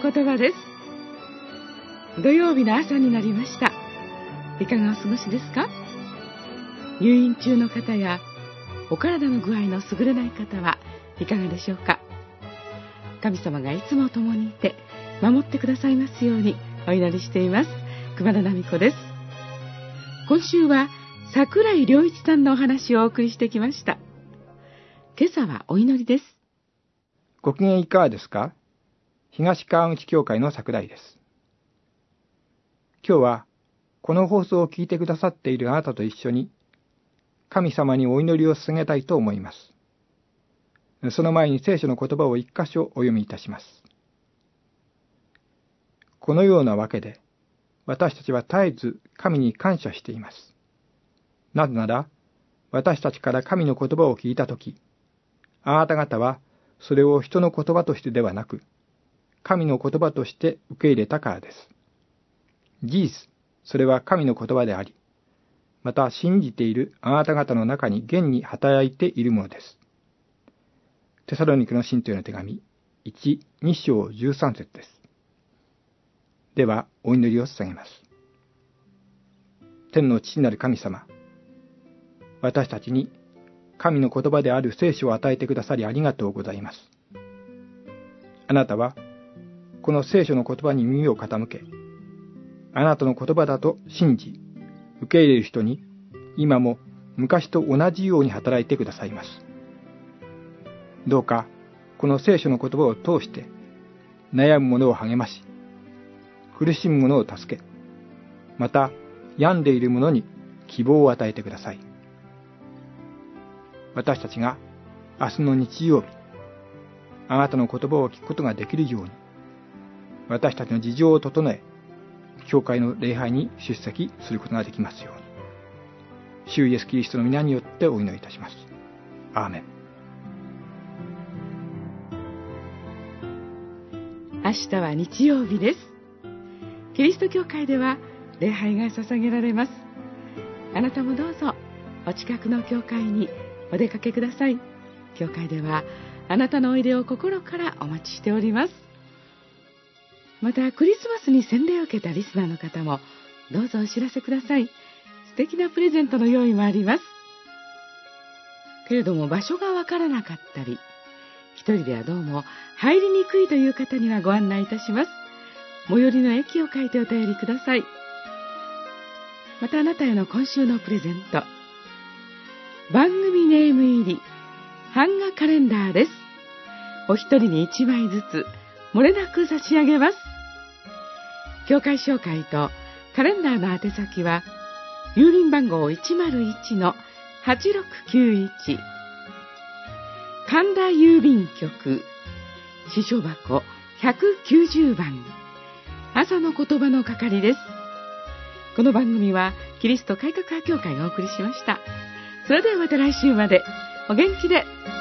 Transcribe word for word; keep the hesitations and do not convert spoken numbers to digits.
言葉です。土曜日の朝になりました。いかがお過ごしですか？入院中の方やお体の具合の優れない方はいかがでしょうか？神様がいつも共にいて守ってくださいますようにお祈りしています。熊田奈美子です。今週は桜井良一さんのお話をお送りしてきました。今朝はお祈りです。 ご機嫌いかがですか？東川口教会の桜井です。今日はこの放送を聞いてくださっているあなたと一緒に神様にお祈りを捧げたいと思います。その前に聖書の言葉を一箇所お読みいたします。このようなわけで私たちは絶えず神に感謝しています。なぜなら私たちから神の言葉を聞いたとき、あなた方はそれを人の言葉としてではなく、神の言葉として受け入れたからです。事実、それは神の言葉であり、また信じているあなた方の中に現に働いているものです。テサロニケの信徒への手紙いち、に章じゅうさん節です。では、お祈りを捧げます。天の父なる神様、私たちに神の言葉である聖書を与えてくださりありがとうございます。あなたは、この聖書の言葉に耳を傾け、あなたの言葉だと信じ、受け入れる人に、今も昔と同じように働いてくださいます。どうか、この聖書の言葉を通して、悩む者を励まし、苦しむ者を助け、また、病んでいる者に希望を与えてください。私たちが明日の日曜日、あなたの言葉を聞くことができるように、私たちの事情を整え、教会の礼拝に出席することができますように。主イエスキリストの皆によってお祈りいたします。アーメン。 明日は日曜日です。キリスト教会では礼拝が捧げられます。あなたもどうぞお近くの教会にお出かけください。教会ではあなたのおいでを心からお待ちしております。またクリスマスに洗礼を受けたリスナーの方もどうぞお知らせください。素敵なプレゼントの用意もあります。けれども場所がわからなかったり、一人ではどうも入りにくいという方にはご案内いたします。最寄りの駅を書いてお便りください。またあなたへの今週のプレゼント、番組ネーム入り版画カレンダーです。お一人に一枚ずつ漏れなく差し上げます。教会紹介とカレンダーの宛先は郵便番号 いちまるいちのはちろくきゅういち 神田郵便局支所箱ひゃくきゅうじゅうばん、朝の言葉の係です。この番組はキリスト改革派教会がお送りしました。それではまた来週までお元気で。